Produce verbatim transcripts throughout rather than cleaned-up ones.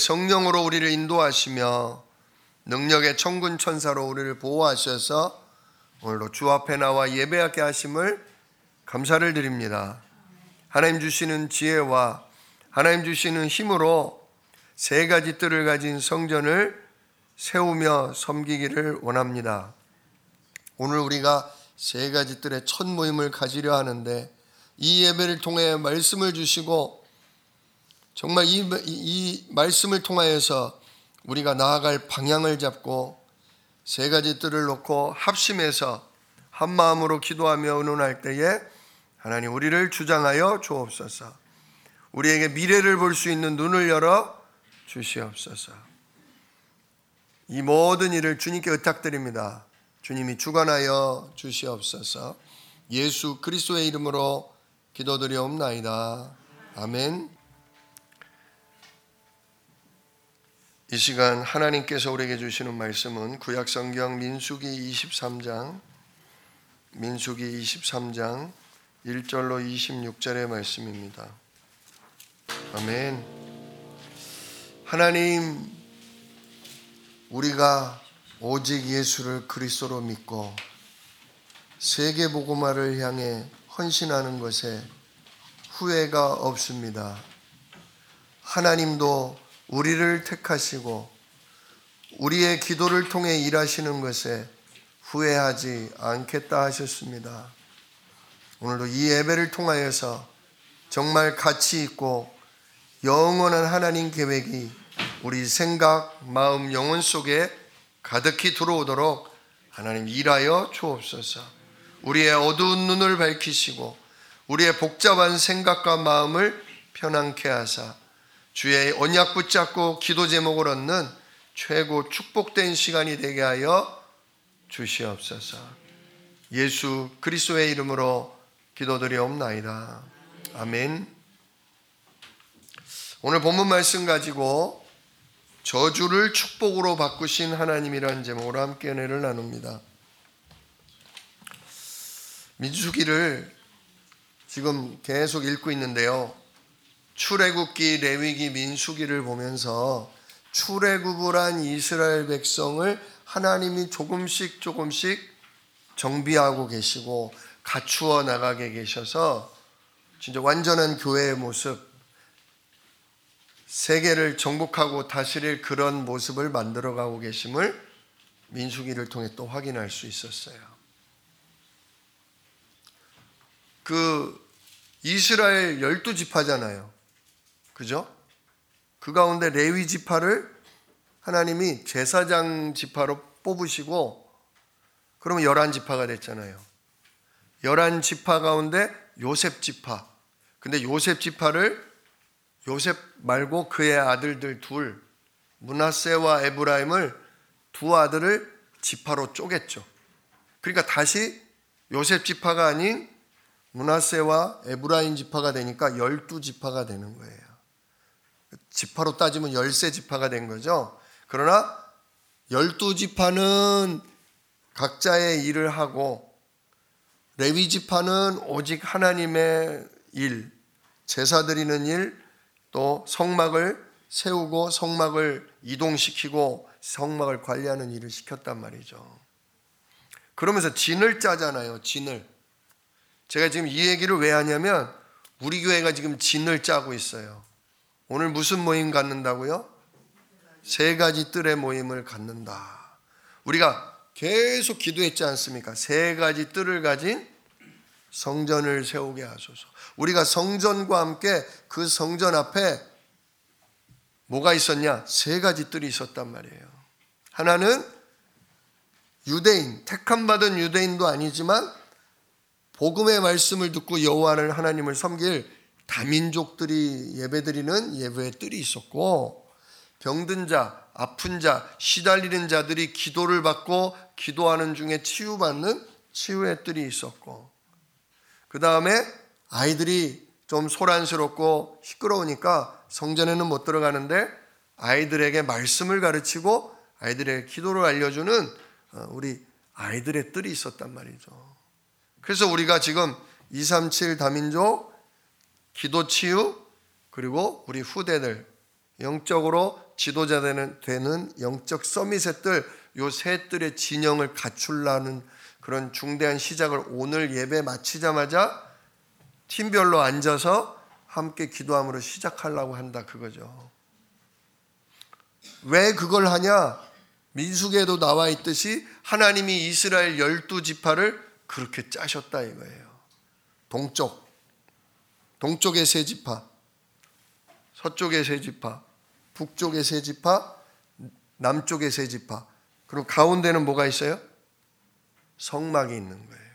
성령으로 우리를 인도하시며 능력의 천군 천사로 우리를 보호하셔서 오늘도 주 앞에 나와 예배하게 하심을 감사를 드립니다. 하나님 주시는 지혜와 하나님 주시는 힘으로 세 가지 뜰을 가진 성전을 세우며 섬기기를 원합니다. 오늘 우리가 세 가지 뜰의 첫 모임을 가지려 하는데 이 예배를 통해 말씀을 주시고 정말 이, 이 말씀을 통하여서 우리가 나아갈 방향을 잡고 세 가지 뜰을 놓고 합심해서 한 마음으로 기도하며 의논할 때에 하나님 우리를 주장하여 주옵소서. 우리에게 미래를 볼 수 있는 눈을 열어 주시옵소서. 이 모든 일을 주님께 의탁드립니다. 주님이 주관하여 주시옵소서. 예수 그리스도의 이름으로 기도드리옵나이다. 아멘. 이 시간 하나님께서 우리에게 주시는 말씀은 구약성경 민수기 이십삼 장 민수기 이십삼 장 일 절로 이십육 절의 말씀입니다. 아멘. 하나님, 우리가 오직 예수를 그리스도로 믿고 세계 복음화를 향해 헌신하는 것에 후회가 없습니다. 하나님도 우리를 택하시고 우리의 기도를 통해 일하시는 것에 후회하지 않겠다 하셨습니다. 오늘도 이 예배를 통하여서 정말 가치 있고 영원한 하나님 계획이 우리 생각, 마음, 영혼 속에 가득히 들어오도록 하나님 일하여 주옵소서. 우리의 어두운 눈을 밝히시고 우리의 복잡한 생각과 마음을 편안케 하사 주의 언약 붙잡고 기도 제목을 얻는 최고 축복된 시간이 되게 하여 주시옵소서. 예수 그리스도의 이름으로 기도드리옵나이다. 아멘. 오늘 본문 말씀 가지고 저주를 축복으로 바꾸신 하나님이라는 제목으로 함께 은혜를 나눕니다. 민수기를 지금 계속 읽고 있는데요. 출애굽기, 레위기, 민수기를 보면서 출애굽을 한 이스라엘 백성을 하나님이 조금씩 조금씩 정비하고 계시고 갖추어 나가게 계셔서 진짜 완전한 교회의 모습, 세계를 정복하고 다스릴 그런 모습을 만들어가고 계심을 민수기를 통해 또 확인할 수 있었어요. 그 이스라엘 열두 지파잖아요. 그죠? 그 가운데 레위 지파를 하나님이 제사장 지파로 뽑으시고 그러면 열한 지파가 됐잖아요. 열한 지파 가운데 요셉 지파. 근데 요셉 지파를 요셉 말고 그의 아들들 둘, 므낫세와 에브라임을 두 아들을 지파로 쪼갰죠. 그러니까 다시 요셉 지파가 아닌 므낫세와 에브라임 지파가 되니까 열두 지파가 되는 거예요. 지파로 따지면 열세 지파가 된 거죠. 그러나 열두 지파는 각자의 일을 하고 레위 지파는 오직 하나님의 일, 제사 드리는 일, 또 성막을 세우고 성막을 이동시키고 성막을 관리하는 일을 시켰단 말이죠. 그러면서 진을 짜잖아요. 진을. 제가 지금 이 얘기를 왜 하냐면 우리 교회가 지금 진을 짜고 있어요. 오늘 무슨 모임 갖는다고요? 세 가지 뜰의 모임을 갖는다. 우리가 계속 기도했지 않습니까? 세 가지 뜰을 가진 성전을 세우게 하소서. 우리가 성전과 함께 그 성전 앞에 뭐가 있었냐? 세 가지 뜰이 있었단 말이에요. 하나는 유대인, 택함 받은 유대인도 아니지만 복음의 말씀을 듣고 여호와를 하나님을 섬길 다민족들이 예배드리는 예배의 뜰이 있었고, 병든 자, 아픈 자, 시달리는 자들이 기도를 받고 기도하는 중에 치유받는 치유의 뜰이 있었고, 그 다음에 아이들이 좀 소란스럽고 시끄러우니까 성전에는 못 들어가는데 아이들에게 말씀을 가르치고 아이들에게 기도를 알려주는 우리 아이들의 뜰이 있었단 말이죠. 그래서 우리가 지금 이삼칠 다민족, 기도 치유, 그리고 우리 후대들 영적으로 지도자 되는, 되는 영적 서밋의 뜰, 요 세 뜰의 진영을 갖추려는 그런 중대한 시작을 오늘 예배 마치자마자 팀별로 앉아서 함께 기도함으로 시작하려고 한다, 그거죠. 왜 그걸 하냐? 민수기에도 나와 있듯이 하나님이 이스라엘 열두 지파를 그렇게 짜셨다 이거예요. 동쪽, 동쪽의 세 지파, 서쪽의 세 지파, 북쪽의 세 지파, 남쪽의 세 지파. 그리고 가운데는 뭐가 있어요? 성막이 있는 거예요.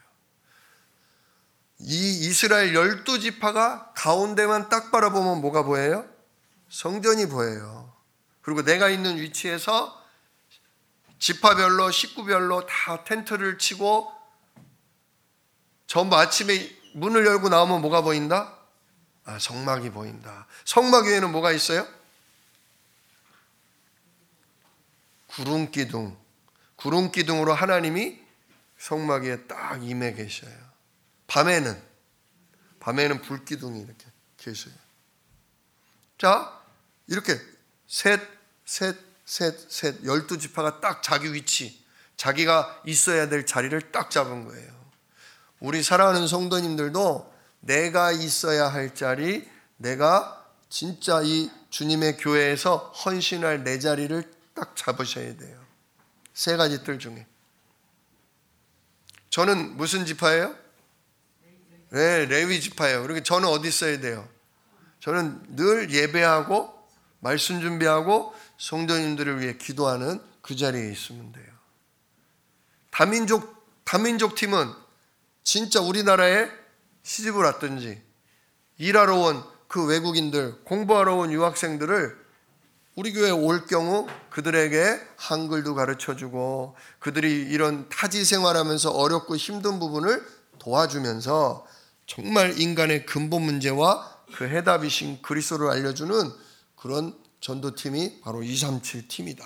이 이스라엘 열두 지파가 가운데만 딱 바라보면 뭐가 보여요? 성전이 보여요. 그리고 내가 있는 위치에서 지파별로, 식구별로 다 텐트를 치고 전부 아침에 문을 열고 나오면 뭐가 보인다? 아, 성막이 보인다. 성막 위에는 뭐가 있어요? 구름기둥. 구름기둥으로 하나님이 성막 위에 딱 임해 계셔요. 밤에는 밤에는 불기둥이 이렇게 계셔요. 자, 이렇게 셋, 셋, 셋, 셋, 열두 지파가 딱 자기 위치, 자기가 있어야 될 자리를 딱 잡은 거예요. 우리 사랑하는 성도님들도 내가 있어야 할 자리, 내가 진짜 이 주님의 교회에서 헌신할 내 자리를 딱 잡으셔야 돼요. 세 가지 뜰 중에. 저는 무슨 지파예요? 네, 레위 지파예요. 그러니까 저는 어디 있어야 돼요? 저는 늘 예배하고 말씀 준비하고 성도님들을 위해 기도하는 그 자리에 있으면 돼요. 다민족, 다민족 팀은 진짜 우리나라에 시집을 왔든지 일하러 온 그 외국인들, 공부하러 온 유학생들을 우리 교회에 올 경우 그들에게 한글도 가르쳐주고 그들이 이런 타지 생활하면서 어렵고 힘든 부분을 도와주면서 정말 인간의 근본 문제와 그 해답이신 그리스도를 알려주는 그런 전도팀이 바로 이삼칠 팀이다.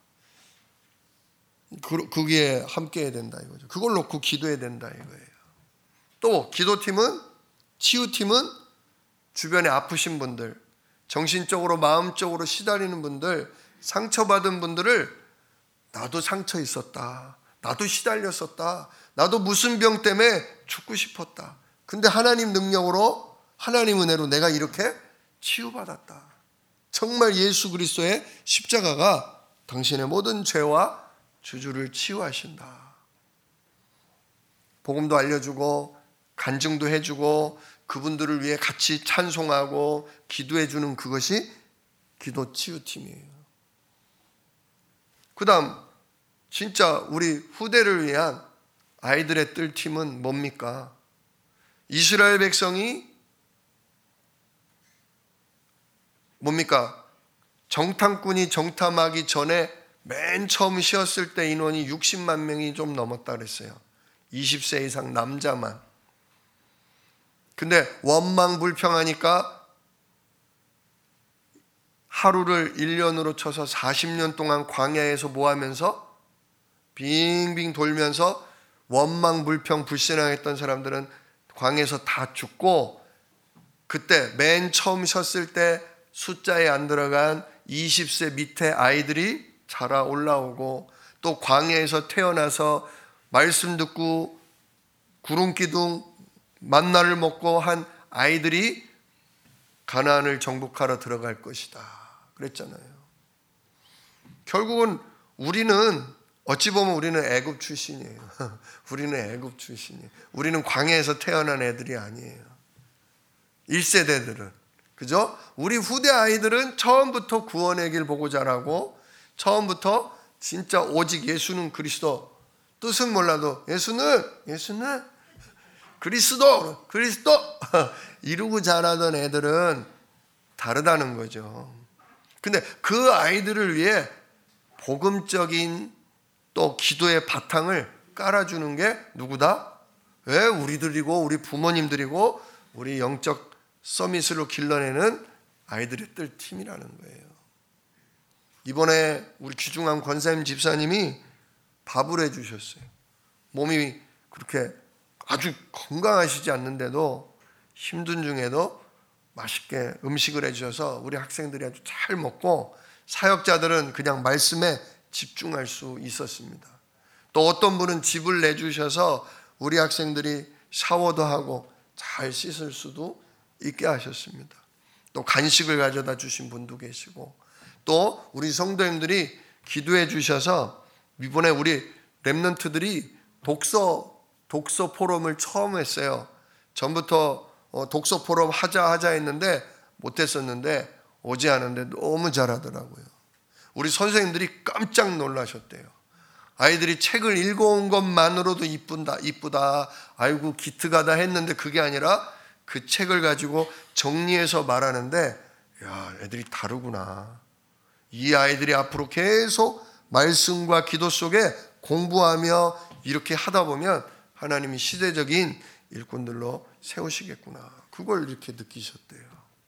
거기에 함께 해야 된다 이거죠. 그걸 놓고 기도해야 된다 이거예요. 또 기도팀은, 치유팀은 주변에 아프신 분들, 정신적으로 마음적으로 시달리는 분들, 상처받은 분들을 나도 상처 있었다, 나도 시달렸었다, 나도 무슨 병 때문에 죽고 싶었다, 근데 하나님 능력으로, 하나님 은혜로 내가 이렇게 치유받았다. 정말 예수 그리스도의 십자가가 당신의 모든 죄와 주주를 치유하신다. 복음도 알려주고 간증도 해주고 그분들을 위해 같이 찬송하고 기도해주는 그것이 기도 치유팀이에요. 그 다음 진짜 우리 후대를 위한 아이들의 뜰팀은 뭡니까? 이스라엘 백성이 뭡니까? 정탐꾼이 정탐하기 전에 맨 처음 쉬었을 때 인원이 육십만 명이 좀 넘었다 그랬어요. 이십 세 이상 남자만. 근데 원망불평하니까 하루를 일 년으로 쳐서 사십 년 동안 광야에서 뭐 하면서 빙빙 돌면서 원망불평 불신앙했던 사람들은 광야에서 다 죽고, 그때 맨 처음 쉬었을 때 숫자에 안 들어간 이십 세 밑에 아이들이 자라 올라오고, 또 광야에서 태어나서 말씀 듣고 구름기둥 만나를 먹고 한 아이들이 가나안을 정복하러 들어갈 것이다 그랬잖아요. 결국은 우리는 어찌 보면 우리는 애굽 출신이에요. 우리는 애굽 출신이에요. 우리는 광야에서 태어난 애들이 아니에요. 일 세대들은. 그죠? 우리 후대 아이들은 처음부터 구원의 길 보고 자라고, 처음부터 진짜 오직 예수는 그리스도, 뜻은 몰라도 예수는 예수는 그리스도 그리스도 이루고 자라던 애들은 다르다는 거죠. 근데 그 아이들을 위해 복음적인 또 기도의 바탕을 깔아주는 게 누구다? 왜? 우리들이고 우리 부모님들이고 우리 영적 서밋으로 길러내는 아이들의 뜰 팀이라는 거예요. 이번에 우리 귀중한 권사님 집사님이 밥을 해주셨어요. 몸이 그렇게 아주 건강하시지 않는데도 힘든 중에도 맛있게 음식을 해주셔서 우리 학생들이 아주 잘 먹고 사역자들은 그냥 말씀에 집중할 수 있었습니다. 또 어떤 분은 집을 내주셔서 우리 학생들이 샤워도 하고 잘 씻을 수도 있게 하셨습니다. 또 간식을 가져다 주신 분도 계시고, 또 우리 성도님들이 기도해 주셔서 이번에 우리 랩런트들이 독서 독서 포럼을 처음 했어요. 전부터 독서 포럼 하자 하자 했는데 못했었는데 오지 않은데 너무 잘하더라고요. 우리 선생님들이 깜짝 놀라셨대요. 아이들이 책을 읽어온 것만으로도 이쁜다, 이쁘다, 아이고 기특하다 했는데 그게 아니라 그 책을 가지고 정리해서 말하는데, 야, 애들이 다르구나. 이 아이들이 앞으로 계속 말씀과 기도 속에 공부하며 이렇게 하다 보면 하나님이 시대적인 일꾼들로 세우시겠구나. 그걸 이렇게 느끼셨대요.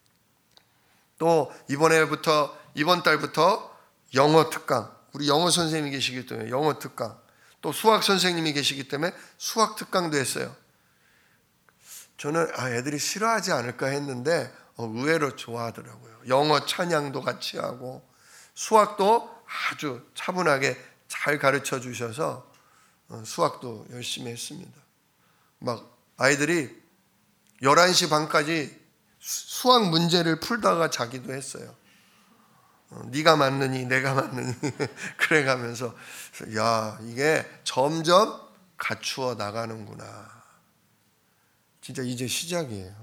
또 이번에부터 이번 달부터 영어 특강, 우리 영어 선생님이 계시기 때문에 영어 특강, 또 수학 선생님이 계시기 때문에 수학 특강도 했어요. 저는 아, 애들이 싫어하지 않을까 했는데 어, 의외로 좋아하더라고요. 영어 찬양도 같이 하고 수학도 아주 차분하게 잘 가르쳐 주셔서 어, 수학도 열심히 했습니다. 막 아이들이 열한 시 반까지 수학 문제를 풀다가 자기도 했어요. 어, 네가 맞느니 내가 맞느니 그래가면서 야, 이게 점점 갖추어 나가는구나. 진짜 이제 시작이에요.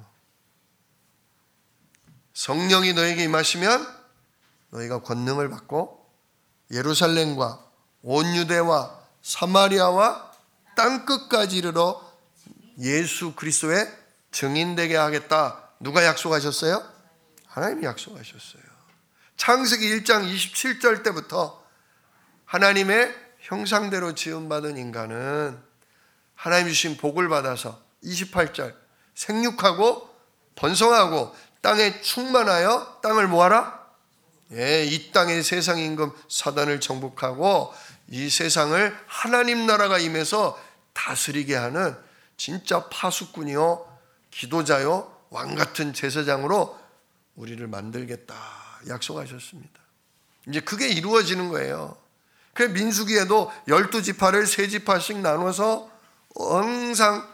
성령이 너에게 임하시면 너희가 권능을 받고 예루살렘과 온 유대와 사마리아와 땅끝까지 이르러 예수 그리스도의 증인되게 하겠다. 누가 약속하셨어요? 하나님이 약속하셨어요. 창세기 일 장 이십칠 절 때부터 하나님의 형상대로 지음받은 인간은 하나님 주신 복을 받아서 이십팔 절 생육하고 번성하고 땅에 충만하여 땅을 뭐하라? 예, 이 땅의 세상 임금 사단을 정복하고 이 세상을 하나님 나라가 임해서 다스리게 하는 진짜 파수꾼이요 기도자요 왕같은 제사장으로 우리를 만들겠다 약속하셨습니다. 이제 그게 이루어지는 거예요. 그래서 민수기에도 열두 지파를 세 지파씩 나눠서 항상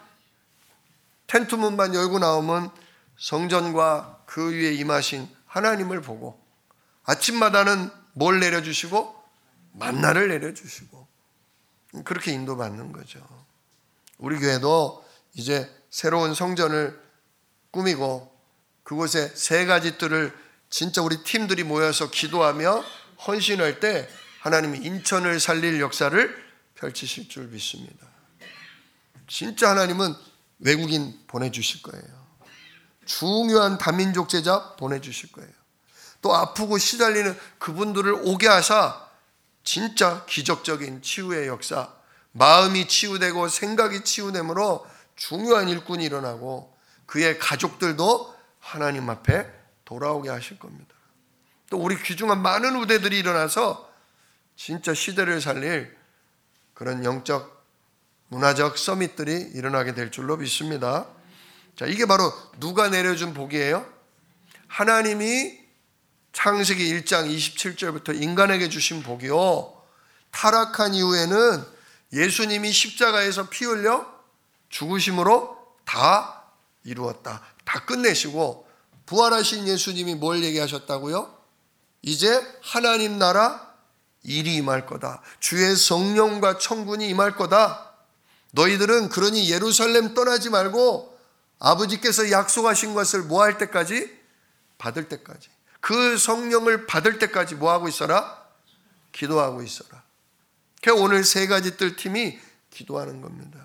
텐트문만 열고 나오면 성전과 그 위에 임하신 하나님을 보고 아침마다는 뭘 내려주시고 만나를 내려주시고 그렇게 인도받는 거죠. 우리 교회도 이제 새로운 성전을 꾸미고 그곳에 세 가지 뜰을 진짜 우리 팀들이 모여서 기도하며 헌신할 때 하나님이 인천을 살릴 역사를 펼치실 줄 믿습니다. 진짜 하나님은 외국인 보내주실 거예요. 중요한 다민족 제자 보내주실 거예요. 또 아프고 시달리는 그분들을 오게 하사 진짜 기적적인 치유의 역사, 마음이 치유되고 생각이 치유됨으로 중요한 일꾼이 일어나고 그의 가족들도 하나님 앞에 돌아오게 하실 겁니다. 또 우리 귀중한 많은 우대들이 일어나서 진짜 시대를 살릴 그런 영적 문화적 서밋들이 일어나게 될 줄로 믿습니다. 자, 이게 바로 누가 내려준 복이에요? 하나님이 창세기 일 장 이십칠 절부터 인간에게 주신 복이요, 타락한 이후에는 예수님이 십자가에서 피 흘려 죽으심으로 다 이루었다. 다 끝내시고 부활하신 예수님이 뭘 얘기하셨다고요? 이제 하나님 나라 일이 임할 거다. 주의 성령과 천군이 임할 거다. 너희들은 그러니 예루살렘 떠나지 말고 아버지께서 약속하신 것을 뭐 할 때까지? 받을 때까지. 그 성령을 받을 때까지 뭐 하고 있어라? 기도하고 있어라. 그래서 오늘 세 가지 뜰 팀이 기도하는 겁니다.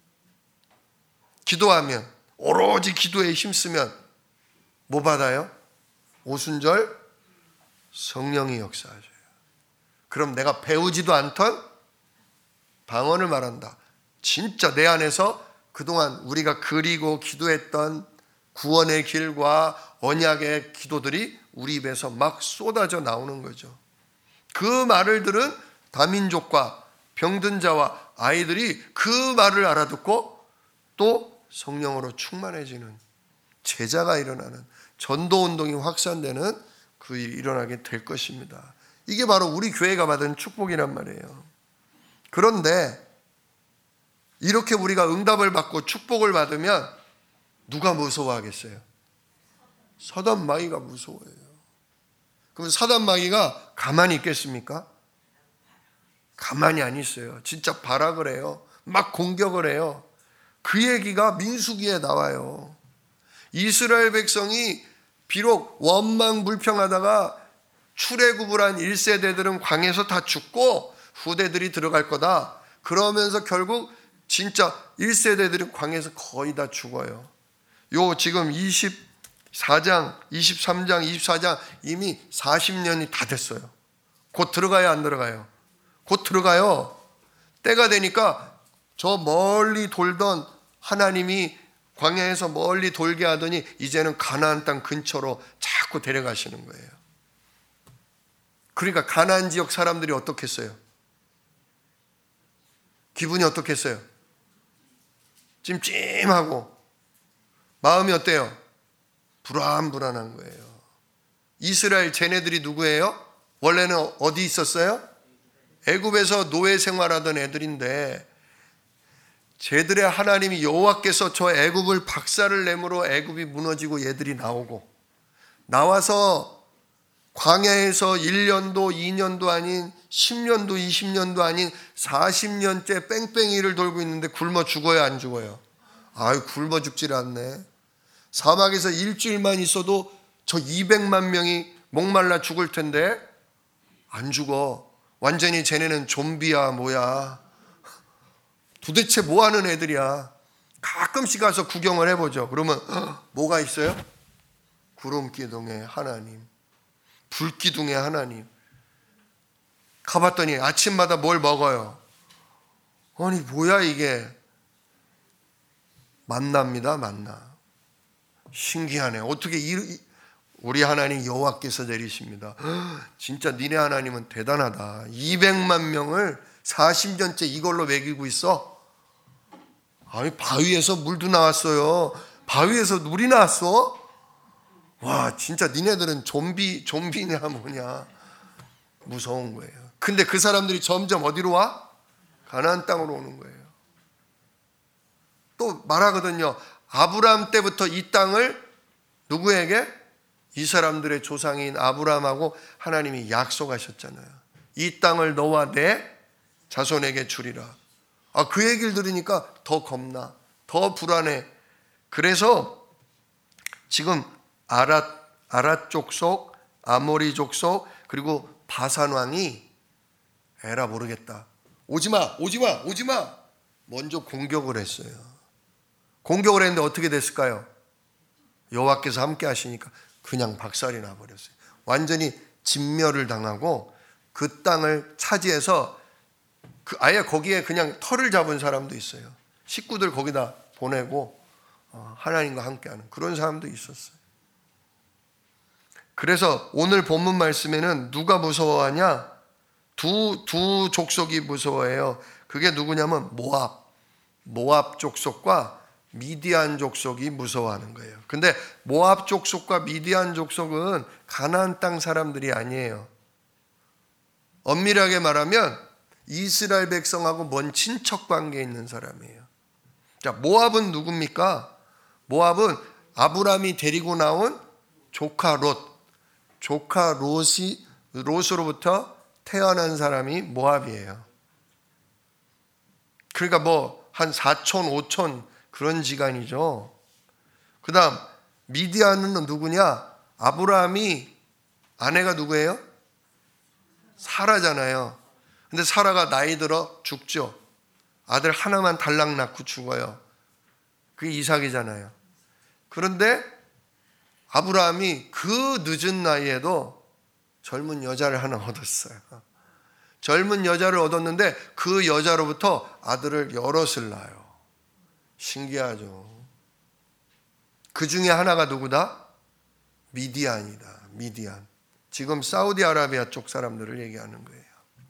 기도하면, 오로지 기도에 힘쓰면 뭐 받아요? 오순절 성령이 역사하셔요. 그럼 내가 배우지도 않던 방언을 말한다. 진짜 내 안에서 그동안 우리가 그리고 기도했던 구원의 길과 언약의 기도들이 우리 입에서 막 쏟아져 나오는 거죠. 그 말을 들은 다민족과 병든 자와 아이들이 그 말을 알아듣고 또 성령으로 충만해지는, 제자가 일어나는, 전도운동이 확산되는 그 일이 일어나게 될 것입니다. 이게 바로 우리 교회가 받은 축복이란 말이에요. 그런데 이렇게 우리가 응답을 받고 축복을 받으면 누가 무서워하겠어요? 사단 마귀가 무서워해요. 그럼 사단 마귀가 가만히 있겠습니까? 가만히 안 있어요. 진짜 발악을 해요. 막 공격을 해요. 그 얘기가 민수기에 나와요. 이스라엘 백성이 비록 원망불평하다가 출애굽을 일 세대들은 광야에서 다 죽고 후대들이 들어갈 거다. 그러면서 결국 진짜 일 세대들은 광야에서 거의 다 죽어요. 요 지금 이십사 장, 이십삼 장, 이십사 장 이미 사십 년이 다 됐어요. 곧 들어가요, 안 들어가요? 곧 들어가요. 때가 되니까 저 멀리 돌던 하나님이 광야에서 멀리 돌게 하더니 이제는 가나안 땅 근처로 자꾸 데려가시는 거예요. 그러니까 가나안 지역 사람들이 어떻겠어요? 기분이 어떻겠어요? 찜찜하고 마음이 어때요? 불안불안한 거예요. 이스라엘 쟤네들이 누구예요? 원래는 어디 있었어요? 애굽에서 노예 생활하던 애들인데 쟤들의 하나님이 여호와께서 저 애굽을 박살을 내므로 애굽이 무너지고 얘들이 나오고 나와서 광야에서 일 년도 이 년도 아닌 십 년도 이십 년도 아닌 사십 년째 뺑뺑이를 돌고 있는데 굶어 죽어요, 안 죽어요? 아유, 굶어 죽질 않네. 사막에서 일주일만 있어도 저 이백만 명이 목말라 죽을 텐데 안 죽어. 완전히 쟤네는 좀비야 뭐야. 도대체 뭐 하는 애들이야. 가끔씩 가서 구경을 해보죠. 그러면 뭐가 있어요? 구름기둥의 하나님, 불기둥의 하나님. 가봤더니 아침마다 뭘 먹어요? 아니 뭐야 이게. 만납니다. 만나. 신기하네. 어떻게 이, 우리 하나님 여호와께서 내리십니다. 진짜 니네 하나님은 대단하다. 이백만 명을 사십 년째 이걸로 먹이고 있어. 아니 바위에서 물도 나왔어요. 바위에서 물이 나왔어? 와 진짜 니네들은 좀비 좀비냐 뭐냐. 무서운 거예요. 근데 그 사람들이 점점 어디로 와? 가나안 땅으로 오는 거예요. 또 말하거든요. 아브라함 때부터 이 땅을 누구에게? 이 사람들의 조상인 아브라함하고 하나님이 약속하셨잖아요. 이 땅을 너와 내 자손에게 주리라. 아, 그 얘기를 들으니까 더 겁나, 더 불안해. 그래서 지금 아랏, 아랏 족속, 아모리 족속, 그리고 바산 왕이 에라 모르겠다. 오지마, 오지마, 오지마. 먼저 공격을 했어요. 공격을 했는데 어떻게 됐을까요? 여호와께서 함께 하시니까 그냥 박살이 나버렸어요. 완전히 진멸을 당하고 그 땅을 차지해서 그 아예 거기에 그냥 터를 잡은 사람도 있어요. 식구들 거기다 보내고 하나님과 함께하는 그런 사람도 있었어요. 그래서 오늘 본문 말씀에는 누가 무서워하냐? 두, 두 족속이 무서워해요. 그게 누구냐면 모압, 모압 족속과 미디안 족속이 무서워하는 거예요. 근데 모압 족속과 미디안 족속은 가나안 땅 사람들이 아니에요. 엄밀하게 말하면 이스라엘 백성하고 먼 친척 관계에 있는 사람이에요. 자, 모압은 누굽니까? 모압은 아브람이 데리고 나온 조카 롯, 조카 롯이 롯으로부터 태어난 사람이 모압이에요. 그러니까 뭐 한 사촌, 오촌 그런 지간이죠. 그 다음 미디안은 누구냐? 아브라함이 아내가 누구예요? 사라잖아요. 근데 사라가 나이 들어 죽죠. 아들 하나만 달랑 낳고 죽어요. 그게 이삭이잖아요. 그런데 아브라함이 그 늦은 나이에도 젊은 여자를 하나 얻었어요. 젊은 여자를 얻었는데 그 여자로부터 아들을 여럿을 낳아요. 신기하죠. 그 중에 하나가 누구다? 미디안이다. 미디안. 지금 사우디아라비아 쪽 사람들을 얘기하는 거예요.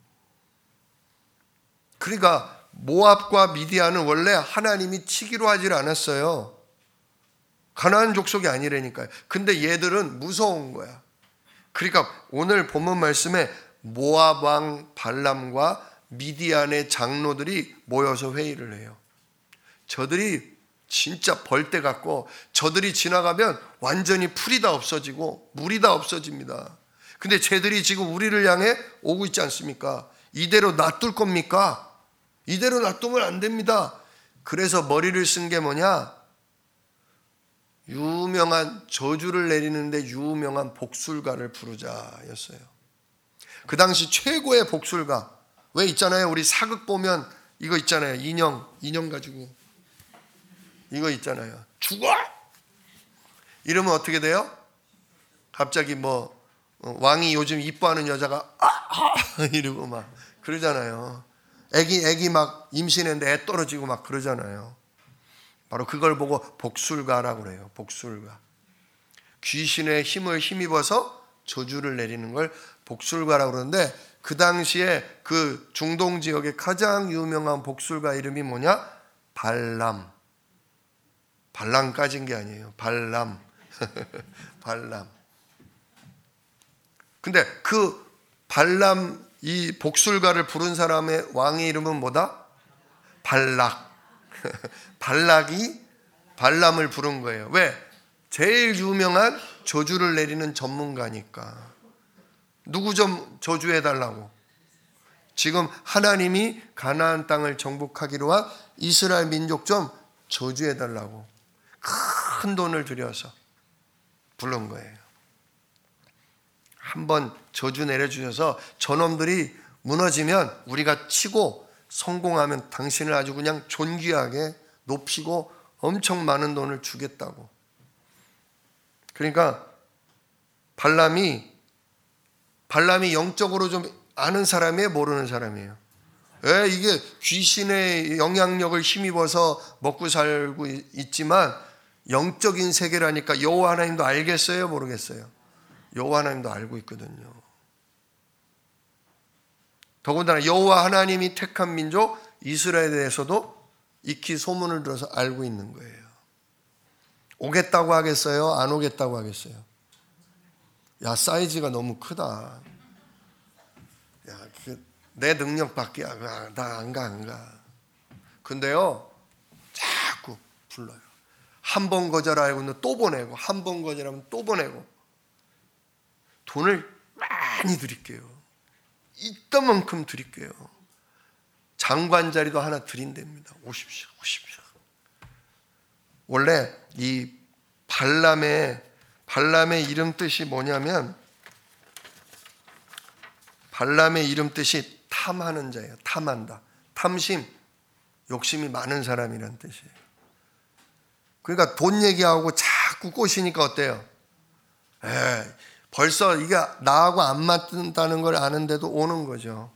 그러니까 모압과 미디안은 원래 하나님이 치기로 하질 않았어요. 가나안 족속이 아니라니까요. 근데 얘들은 무서운 거야. 그러니까 오늘 본문 말씀에 모압 왕 발람과 미디안의 장로들이 모여서 회의를 해요. 저들이 진짜 벌떼 같고 저들이 지나가면 완전히 풀이 다 없어지고 물이 다 없어집니다. 근데 쟤들이 지금 우리를 향해 오고 있지 않습니까? 이대로 놔둘 겁니까? 이대로 놔두면 안 됩니다. 그래서 머리를 쓴 게 뭐냐? 유명한 저주를 내리는데 유명한 복술가를 부르자였어요. 그 당시 최고의 복술가. 왜 있잖아요. 우리 사극 보면 이거 있잖아요. 인형, 인형 가지고 이거 있잖아요. 죽어! 이러면 어떻게 돼요? 갑자기 뭐 왕이 요즘 이뻐하는 여자가 아! 아! 이러고 막 그러잖아요. 애기 애기 막 임신했는데 애 떨어지고 막 그러잖아요. 바로 그걸 보고 복술가라고 그래요. 복술가. 귀신의 힘을 힘입어서 저주를 내리는 걸 복술가라고 그러는데 그 당시에 그 중동 지역의 가장 유명한 복술가 이름이 뭐냐? 발람. 발람까지인 게 아니에요. 발람. 발람. 근데 그 발람 이 복술가를 부른 사람의 왕의 이름은 뭐다? 발락. 발락이 발람을 부른 거예요. 왜? 제일 유명한 저주를 내리는 전문가니까. 누구 좀 저주해달라고. 지금 하나님이 가나안 땅을 정복하기로 한 이스라엘 민족 좀 저주해달라고 큰 돈을 들여서 부른 거예요. 한번 저주 내려주셔서 저놈들이 무너지면 우리가 치고 성공하면 당신을 아주 그냥 존귀하게 높이고 엄청 많은 돈을 주겠다고. 그러니까 발람이 발람이 영적으로 좀 아는 사람이에요, 모르는 사람이에요? 예, 이게 귀신의 영향력을 힘입어서 먹고 살고 있지만 영적인 세계라니까 여호와 하나님도 알겠어요, 모르겠어요? 여호와 하나님도 알고 있거든요. 더군다나 여호와 하나님이 택한 민족 이스라엘에 대해서도 익히 소문을 들어서 알고 있는 거예요. 오겠다고 하겠어요? 안 오겠다고 하겠어요? 야, 사이즈가 너무 크다. 야, 내 능력 밖에 나 안 가, 안 가. 근데요, 자꾸 불러요. 한 번 거절하면 또 보내고, 한 번 거절하면 또 보내고. 돈을 많이 드릴게요. 있던 만큼 드릴게요. 장관 자리도 하나 드린답니다. 오십시오, 오십시오. 원래 이 발람의 발람의 이름 뜻이 뭐냐면 발람의 이름 뜻이 탐하는 자예요. 탐한다. 탐심, 욕심이 많은 사람이라는 뜻이에요. 그러니까 돈 얘기하고 자꾸 꼬시니까 어때요? 에이, 벌써 이게 나하고 안 맞는다는 걸 아는데도 오는 거죠.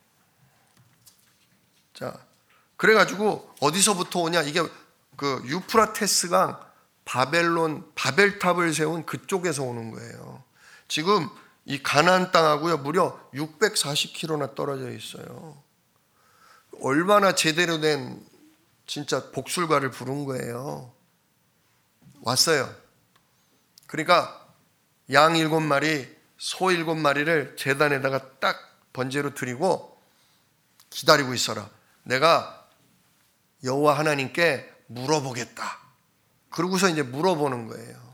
자, 그래가지고 어디서부터 오냐? 이게 그 유프라테스강 바벨론 바벨탑을 세운 그쪽에서 오는 거예요. 지금 이 가나안 땅하고요 무려 육백사십 킬로미터나 떨어져 있어요. 얼마나 제대로 된 진짜 복술가를 부른 거예요. 왔어요. 그러니까 양 일곱 마리, 소 일곱 마리를 제단에다가 딱 번제로 드리고 기다리고 있어라. 내가 여호와 하나님께 물어보겠다. 그러고서 이제 물어보는 거예요.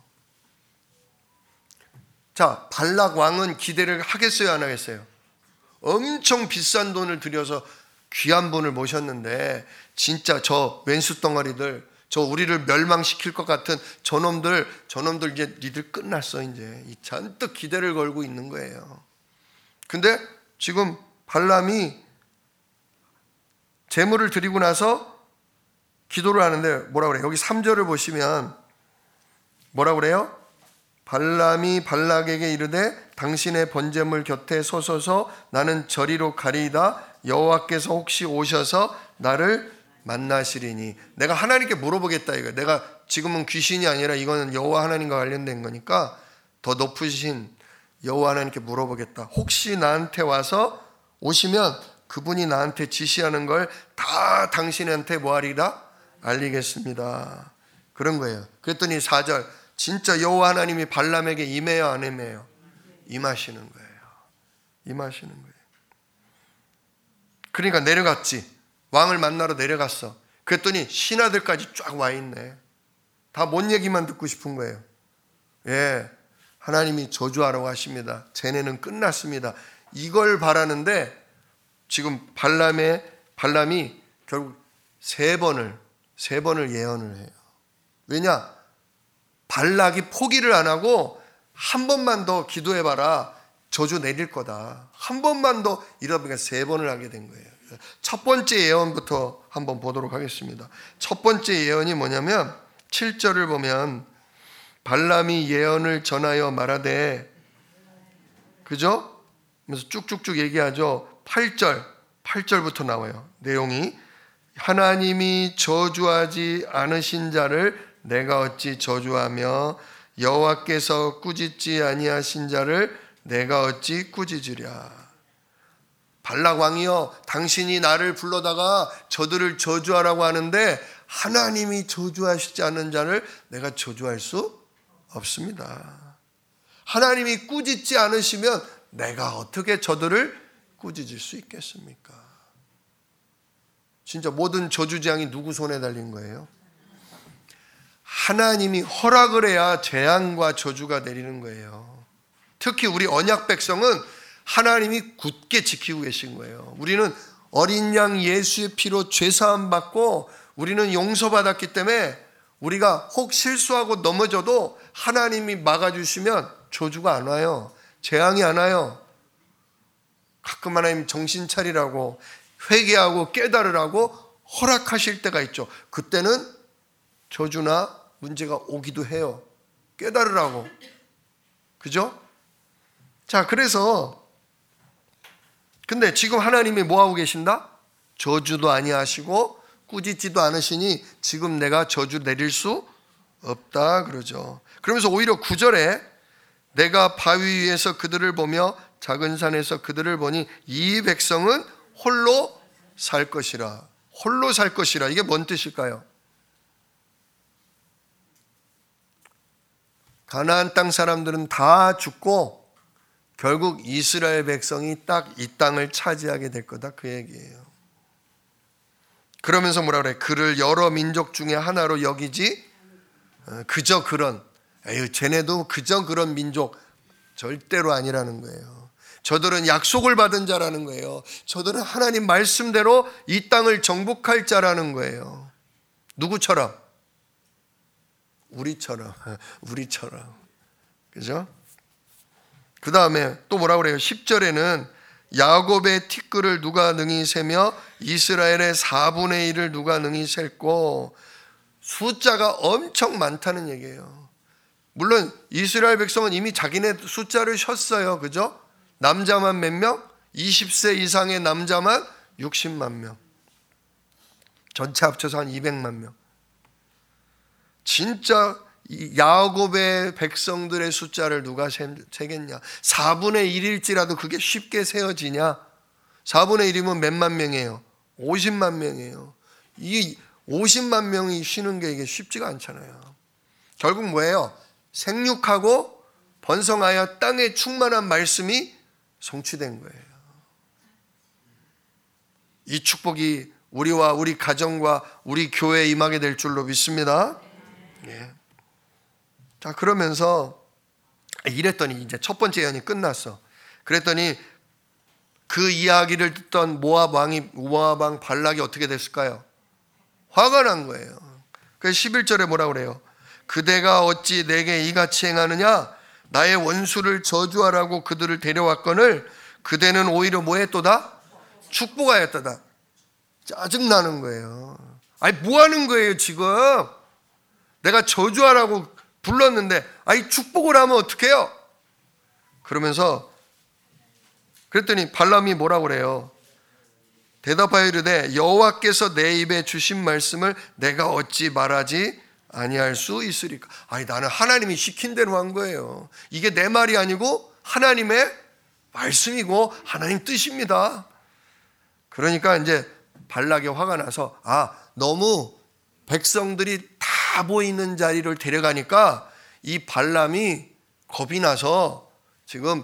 자, 발락 왕은 기대를 하겠어요, 안 하겠어요? 엄청 비싼 돈을 들여서 귀한 분을 모셨는데 진짜 저 왼수 덩어리들, 저 우리를 멸망시킬 것 같은 저놈들, 저놈들 이제 니들 끝났어 이제. 이 잔뜩 기대를 걸고 있는 거예요. 근데 지금 발람이 제물을 드리고 나서 기도를 하는데 뭐라 그래요? 여기 삼 절을 보시면 뭐라 그래요? 발람이 발락에게 이르되 당신의 번제물 곁에 서서서 나는 저리로 가리이다. 여호와께서 혹시 오셔서 나를 만나시리니. 내가 하나님께 물어보겠다 이거. 내가 지금은 귀신이 아니라 이거는 여호와 하나님과 관련된 거니까 더 높으신 여호와 하나님께 물어보겠다. 혹시 나한테 와서 오시면 그분이 나한테 지시하는 걸 다 당신한테 뭐하리라? 알리겠습니다. 그런 거예요. 그랬더니 사 절 진짜 여호와 하나님이 발람에게 임해요, 안 임해요? 임하시는 거예요. 임하시는 거예요. 그러니까 내려갔지. 왕을 만나러 내려갔어. 그랬더니 신하들까지 쫙 와 있네. 다 뭔 얘기만 듣고 싶은 거예요. 예, 하나님이 저주하라고 하십니다. 쟤네는 끝났습니다. 이걸 바라는데 지금 발람의 발람이 결국 세 번을 세 번을 예언을 해요. 왜냐? 발락이 포기를 안 하고 한 번만 더 기도해봐라. 저주 내릴 거다. 한 번만 더 이러다 보니까 세 번을 하게 된 거예요. 첫 번째 예언부터 한번 보도록 하겠습니다. 첫 번째 예언이 뭐냐면 칠 절을 보면 발람이 예언을 전하여 말하되, 그죠? 그래서 쭉쭉쭉 얘기하죠. 팔 절, 팔 절부터 나와요. 내용이 하나님이 저주하지 않으신 자를 내가 어찌 저주하며 여호와께서 꾸짖지 아니하신 자를 내가 어찌 꾸짖으랴. 발락 왕이여, 당신이 나를 불러다가 저들을 저주하라고 하는데 하나님이 저주하시지 않는 자를 내가 저주할 수 없습니다. 하나님이 꾸짖지 않으시면 내가 어떻게 저들을 꾸짖을 수 있겠습니까? 진짜 모든 저주재앙이 누구 손에 달린 거예요? 하나님이 허락을 해야 재앙과 저주가 내리는 거예요. 특히 우리 언약 백성은 하나님이 굳게 지키고 계신 거예요. 우리는 어린 양 예수의 피로 죄사함 받고 우리는 용서받았기 때문에 우리가 혹 실수하고 넘어져도 하나님이 막아주시면 저주가 안 와요. 재앙이 안 와요. 가끔 하나님 정신 차리라고 회개하고 깨달으라고 허락하실 때가 있죠. 그때는 저주나 문제가 오기도 해요. 깨달으라고. 그죠? 자, 그래서 근데 지금 하나님이 뭐하고 계신다? 저주도 아니하시고 꾸짖지도 않으시니 지금 내가 저주 내릴 수 없다 그러죠. 그러면서 오히려 구 절에 내가 바위 위에서 그들을 보며 작은 산에서 그들을 보니 이 백성은 홀로 살 것이라. 홀로 살 것이라. 이게 뭔 뜻일까요? 가나안 땅 사람들은 다 죽고 결국 이스라엘 백성이 딱 이 땅을 차지하게 될 거다, 그 얘기예요. 그러면서 뭐라 그래? 그를 여러 민족 중에 하나로 여기지 그저 그런, 에휴, 쟤네도 그저 그런 민족, 절대로 아니라는 거예요. 저들은 약속을 받은 자라는 거예요. 저들은 하나님 말씀대로 이 땅을 정복할 자라는 거예요. 누구처럼? 우리처럼. 우리처럼. 그죠? 그 다음에 또 뭐라고 그래요? 십 절에는 야곱의 티끌을 누가 능히 세며 이스라엘의 사분의 일을 누가 능히 셀고, 숫자가 엄청 많다는 얘기예요. 물론 이스라엘 백성은 이미 자기네 숫자를 셨어요. 그죠? 남자만 몇 명? 이십 세 이상의 남자만 육십만 명. 전체 합쳐서 한 이백만 명. 진짜 야곱의 백성들의 숫자를 누가 세겠냐? 사분의 일일지라도 그게 쉽게 세어지냐? 사분의 일이면 몇만 명이에요? 오십만 명이에요. 이 오십만 명이 쉬는 게 이게 쉽지가 않잖아요. 결국 뭐예요? 생육하고 번성하여 땅에 충만한 말씀이 성취된 거예요. 이 축복이 우리와 우리 가정과 우리 교회에 임하게 될 줄로 믿습니다. 예. 자, 그러면서 이랬더니 이제 첫 번째 예언이 끝났어. 그랬더니 그 이야기를 듣던 모압 왕이 모압 왕 발락이 어떻게 됐을까요? 화가 난 거예요. 그래서 십일 절에 뭐라고 그래요? 그대가 어찌 내게 이같이 행하느냐? 나의 원수를 저주하라고 그들을 데려왔거늘 그대는 오히려 뭐 했도다? 축복하였도다. 짜증나는 거예요. 아니 뭐 하는 거예요 지금? 내가 저주하라고 불렀는데 아니 축복을 하면 어떡해요? 그러면서 그랬더니 발람이 뭐라고 그래요? 대답하여 이르되 여호와께서 내 입에 주신 말씀을 내가 어찌 말하지 아니할 수 있으리까? 아니 나는 하나님이 시킨 대로 한 거예요. 이게 내 말이 아니고 하나님의 말씀이고 하나님 뜻입니다. 그러니까 이제 발락이 화가 나서 아 너무 백성들이 다 보이는 자리를 데려가니까 이 발람이 겁이 나서 지금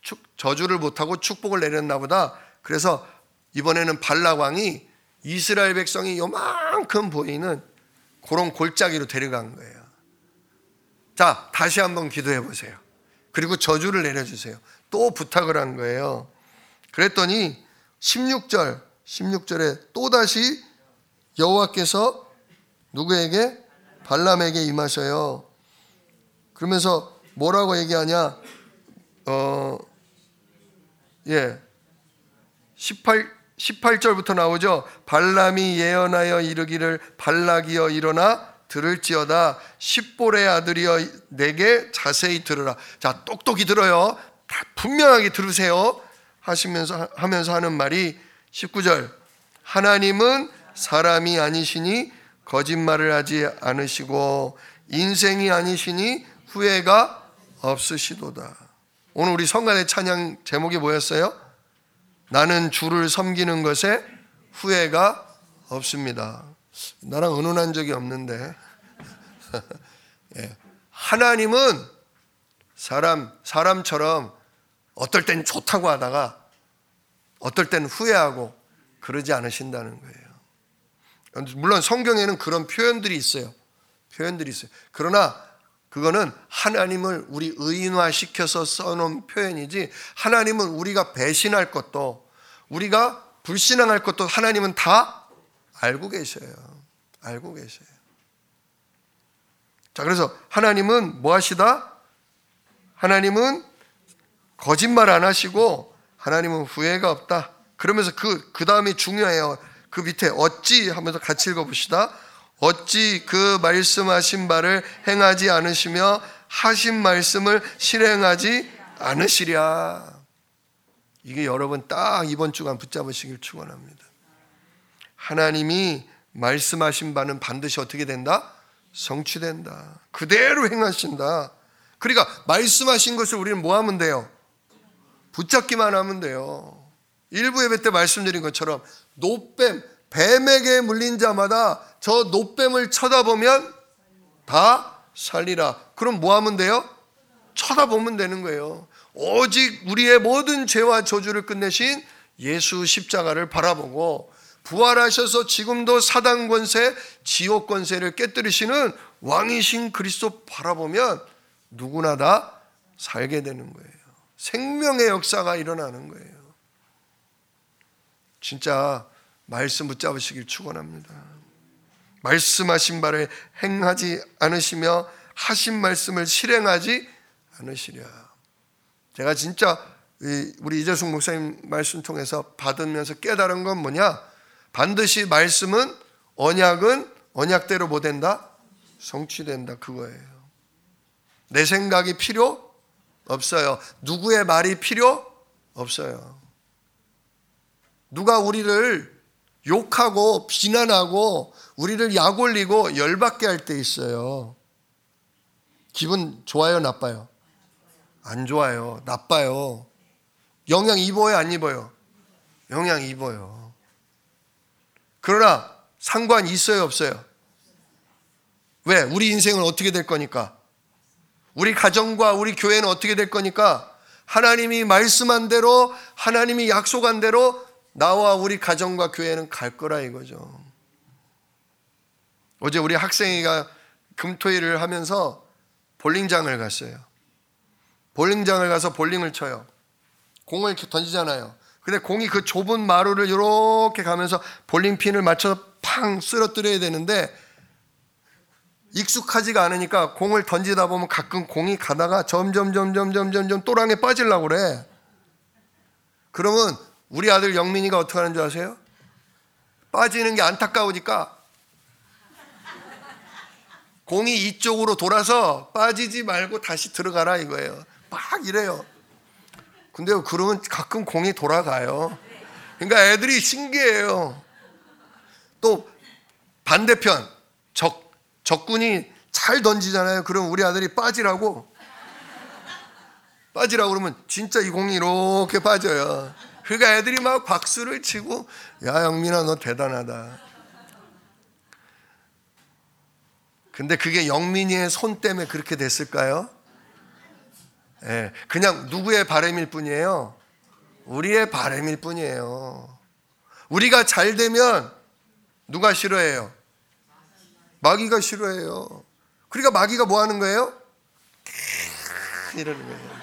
축, 저주를 못하고 축복을 내렸나 보다. 그래서 이번에는 발락 왕이 이스라엘 백성이 요만큼 보이는 그런 골짜기로 데려간 거예요. 자, 다시 한번 기도해 보세요. 그리고 저주를 내려주세요. 또 부탁을 한 거예요. 그랬더니 십육 절, 십육 절에 또다시 여호와께서 누구에게? 발람에게 임하셔요. 그러면서 뭐라고 얘기하냐? 어, 예. 십팔, 십팔 절부터 나오죠. 발람이 예언하여 이르기를 발락이여 일어나 들을지어다. 십볼의 아들이여 내게 자세히 들으라. 자, 똑똑히 들어요. 분명하게 들으세요. 하시면서 하면서 하는 말이 십구 절. 하나님은 사람이 아니시니 거짓말을 하지 않으시고 인생이 아니시니 후회가 없으시도다. 오늘 우리 성간의 찬양 제목이 뭐였어요? 나는 주를 섬기는 것에 후회가 없습니다. 나랑 의논한 적이 없는데 예. 하나님은 사람, 사람처럼 어떨 땐 좋다고 하다가 어떨 땐 후회하고 그러지 않으신다는 거예요. 물론 성경에는 그런 표현들이 있어요. 표현들이 있어요. 그러나 그거는 하나님을 우리 의인화시켜서 써놓은 표현이지, 하나님은 우리가 배신할 것도 우리가 불신앙할 것도 하나님은 다 알고 계셔요. 알고 계셔요. 자, 그래서 하나님은 뭐 하시다? 하나님은 거짓말 안 하시고 하나님은 후회가 없다. 그러면서 그, 그 다음이 중요해요. 그 밑에 어찌 하면서 같이 읽어봅시다. 어찌 그 말씀하신 바를 행하지 않으시며 하신 말씀을 실행하지 않으시랴. 이게 여러분 딱 이번 주간 붙잡으시길 축원합니다. 하나님이 말씀하신 바는 반드시 어떻게 된다? 성취된다. 그대로 행하신다. 그러니까 말씀하신 것을 우리는 뭐 하면 돼요? 붙잡기만 하면 돼요. 일부 예배 때 말씀드린 것처럼 노뱀, 뱀에게 물린 자마다 저 노뱀을 쳐다보면 다 살리라. 그럼 뭐 하면 돼요? 쳐다보면 되는 거예요. 오직 우리의 모든 죄와 저주를 끝내신 예수 십자가를 바라보고 부활하셔서 지금도 사단 권세, 지옥 권세를 깨뜨리시는 왕이신 그리스도 바라보면 누구나 다 살게 되는 거예요. 생명의 역사가 일어나는 거예요. 진짜 말씀 붙잡으시길 축원합니다. 말씀하신 바를 행하지 않으시며 하신 말씀을 실행하지 않으시랴. 제가 진짜 우리 이재숙 목사님 말씀 통해서 받으면서 깨달은 건 뭐냐? 반드시 말씀은 언약은 언약대로 뭐 된다? 성취된다. 그거예요. 내 생각이 필요 없어요. 누구의 말이 필요 없어요. 누가 우리를 욕하고 비난하고 우리를 약올리고 열받게 할 때 있어요. 기분 좋아요, 나빠요? 안 좋아요. 나빠요. 영향 입어요, 안 입어요? 영향 입어요. 그러나 상관 있어요, 없어요? 왜? 우리 인생은 어떻게 될 거니까? 우리 가정과 우리 교회는 어떻게 될 거니까? 하나님이 말씀한 대로, 하나님이 약속한 대로 나와 우리 가정과 교회는 갈 거라 이거죠. 어제 우리 학생이가 금토일을 하면서 볼링장을 갔어요. 볼링장을 가서 볼링을 쳐요. 공을 이렇게 던지잖아요. 근데 공이 그 좁은 마루를 이렇게 가면서 볼링핀을 맞춰서 팡 쓰러뜨려야 되는데 익숙하지가 않으니까 공을 던지다 보면 가끔 공이 가다가 점점 점점 점점 점점 또랑에 빠지려고 그래. 그러면 우리 아들 영민이가 어떻게 하는 줄 아세요? 빠지는 게 안타까우니까 공이 이쪽으로 돌아서 빠지지 말고 다시 들어가라 이거예요. 막 이래요. 근데 그러면 가끔 공이 돌아가요. 그러니까 애들이 신기해요. 또 반대편 적, 적군이 잘 던지잖아요. 그럼 우리 아들이 빠지라고 빠지라고 그러면 진짜 이 공이 이렇게 빠져요. 그러니까 애들이 막 박수를 치고 야 영민아 너 대단하다. 근데 그게 영민이의 손 때문에 그렇게 됐을까요? 예, 그냥 누구의 바람일 뿐이에요? 우리의 바람일 뿐이에요. 우리가 잘 되면 누가 싫어해요? 마귀가 싫어해요. 그러니까 마귀가 뭐 하는 거예요? 이러는 거예요.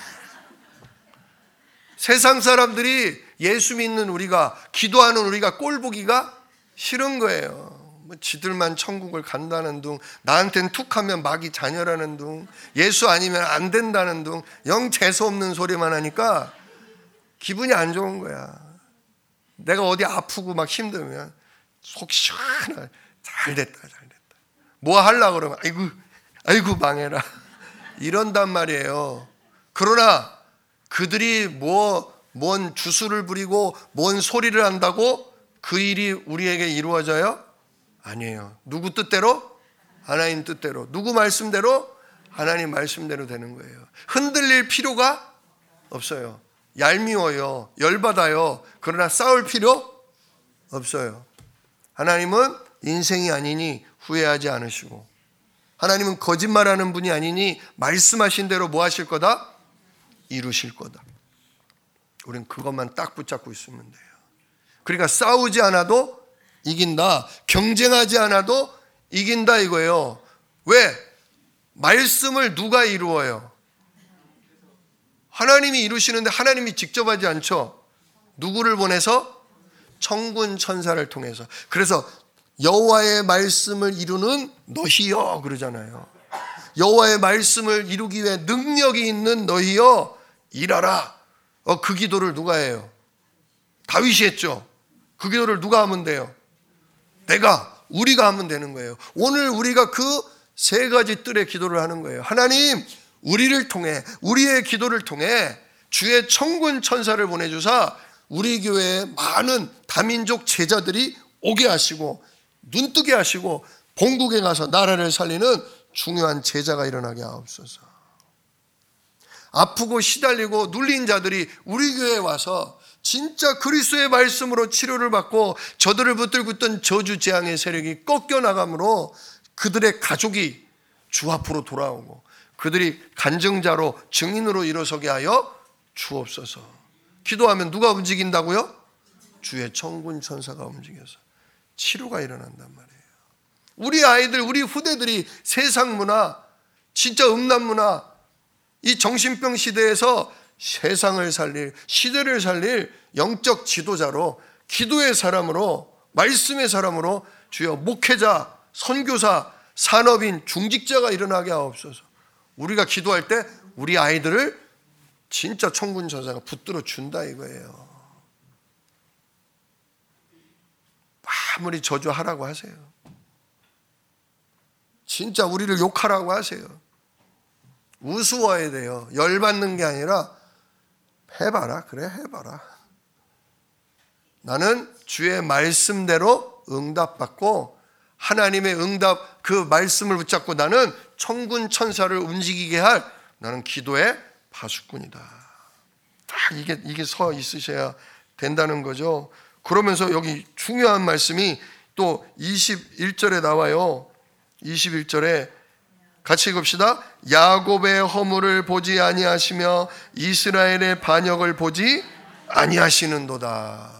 세상 사람들이 예수 믿는 우리가, 기도하는 우리가 꼴 보기가 싫은 거예요. 뭐 지들만 천국을 간다는 둥, 나한텐 툭 하면 마귀 자녀라는 둥, 예수 아니면 안 된다는 둥, 영 재수없는 소리만 하니까 기분이 안 좋은 거야. 내가 어디 아프고 막 힘들면 속 시원하게 잘 됐다, 잘 됐다. 뭐 하려고 그러면 아이고, 아이고 망해라. 이런단 말이에요. 그러나 그들이 뭐, 뭔 주술을 부리고 뭔 소리를 한다고 그 일이 우리에게 이루어져요? 아니에요. 누구 뜻대로? 하나님 뜻대로. 누구 말씀대로? 하나님 말씀대로 되는 거예요. 흔들릴 필요가 없어요. 얄미워요. 열받아요. 그러나 싸울 필요 없어요. 하나님은 인생이 아니니 후회하지 않으시고, 하나님은 거짓말하는 분이 아니니 말씀하신 대로 뭐 하실 거다? 이루실 거다. 우린 그것만 딱 붙잡고 있으면 돼요. 그러니까 싸우지 않아도 이긴다. 경쟁하지 않아도 이긴다 이거예요. 왜? 말씀을 누가 이루어요? 하나님이 이루시는데 하나님이 직접 하지 않죠. 누구를 보내서? 천군 천사를 통해서. 그래서 여호와의 말씀을 이루는 너희여 그러잖아요. 여호와의 말씀을 이루기 위해 능력이 있는 너희여 일하라. 어, 그 기도를 누가 해요? 다윗이 했죠. 그 기도를 누가 하면 돼요? 내가, 우리가 하면 되는 거예요. 오늘 우리가 그 세 가지 뜰의 기도를 하는 거예요. 하나님, 우리를 통해, 우리의 기도를 통해 주의 천군 천사를 보내주사 우리 교회에 많은 다민족 제자들이 오게 하시고 눈뜨게 하시고 본국에 가서 나라를 살리는 중요한 제자가 일어나게 하옵소서. 아프고 시달리고 눌린 자들이 우리 교회에 와서 진짜 그리스도의 말씀으로 치료를 받고 저들을 붙들고 있던 저주 재앙의 세력이 꺾여나가므로 그들의 가족이 주 앞으로 돌아오고 그들이 간증자로 증인으로 일어서게 하여 주옵소서. 기도하면 누가 움직인다고요? 주의 천군 천사가 움직여서 치료가 일어난단 말이에요. 우리 아이들, 우리 후대들이 세상 문화, 진짜 음란 문화, 이 정신병 시대에서 세상을 살릴, 시대를 살릴 영적 지도자로, 기도의 사람으로, 말씀의 사람으로 주여 목회자, 선교사, 산업인, 중직자가 일어나게 하옵소서. 우리가 기도할 때 우리 아이들을 진짜 천군 천사가 붙들어 준다 이거예요. 아무리 저주하라고 하세요. 진짜 우리를 욕하라고 하세요. 우스워야 돼요. 열받는 게 아니라 해봐라. 그래 해봐라. 나는 주의 말씀대로 응답받고 하나님의 응답 그 말씀을 붙잡고 나는 천군 천사를 움직이게 할 나는 기도의 파수꾼이다. 딱 이게 이게 서 있으셔야 된다는 거죠. 그러면서 여기 중요한 말씀이 또 이십일 절에 나와요. 이십일 절에 같이 읽읍시다. 야곱의 허물을 보지 아니하시며 이스라엘의 반역을 보지 아니하시는도다.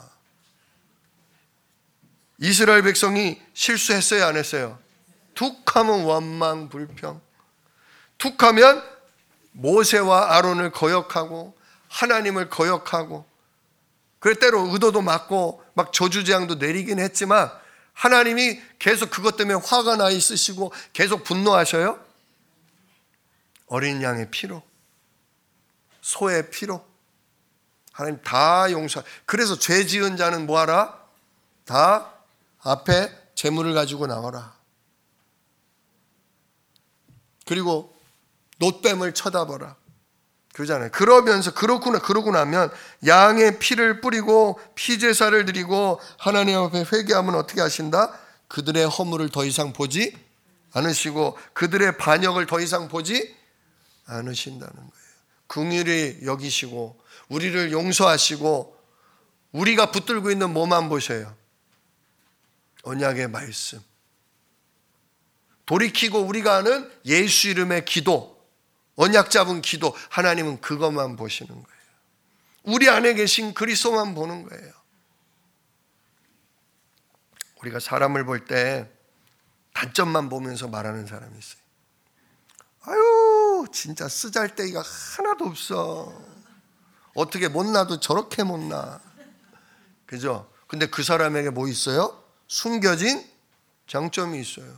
이스라엘 백성이 실수했어요, 안 했어요? 툭하면 원망 불평. 툭하면 모세와 아론을 거역하고 하나님을 거역하고 그래 때로 의도도 맞고 막 저주재앙도 내리긴 했지만 하나님이 계속 그것 때문에 화가 나 있으시고 계속 분노하셔요? 어린 양의 피로, 소의 피로 하나님 다 용서. 그래서 죄 지은 자는 뭐하라? 다 앞에 재물을 가지고 나와라. 그리고 놋뱀을 쳐다봐라. 그러잖아요. 그러면서 그렇구나 그러고 나면 양의 피를 뿌리고 피제사를 드리고 하나님 앞에 회개하면 어떻게 하신다? 그들의 허물을 더 이상 보지 않으시고 그들의 반역을 더 이상 보지 않으신다는 거예요. 긍휼히 여기시고 우리를 용서하시고 우리가 붙들고 있는 뭐만 보셔요? 언약의 말씀. 돌이키고 우리가 하는 예수 이름의 기도, 언약 잡은 기도, 하나님은 그것만 보시는 거예요. 우리 안에 계신 그리스도만 보는 거예요. 우리가 사람을 볼 때 단점만 보면서 말하는 사람이 있어요. 아유, 진짜 쓰잘데기가 하나도 없어. 어떻게 못나도 저렇게 못나. 그죠? 근데 그 사람에게 뭐 있어요? 숨겨진 장점이 있어요.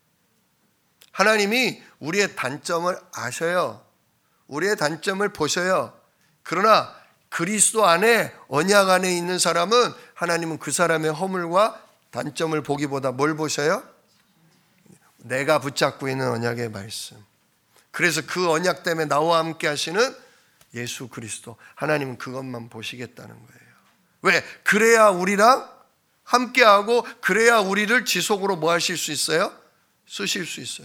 하나님이 우리의 단점을 아셔요. 우리의 단점을 보셔요. 그러나 그리스도 안에, 언약 안에 있는 사람은 하나님은 그 사람의 허물과 단점을 보기보다 뭘 보셔요? 내가 붙잡고 있는 언약의 말씀. 그래서 그 언약 때문에 나와 함께 하시는 예수 그리스도, 하나님은 그것만 보시겠다는 거예요. 왜? 그래야 우리랑 함께하고 그래야 우리를 지속으로 뭐 하실 수 있어요? 쓰실 수 있어요.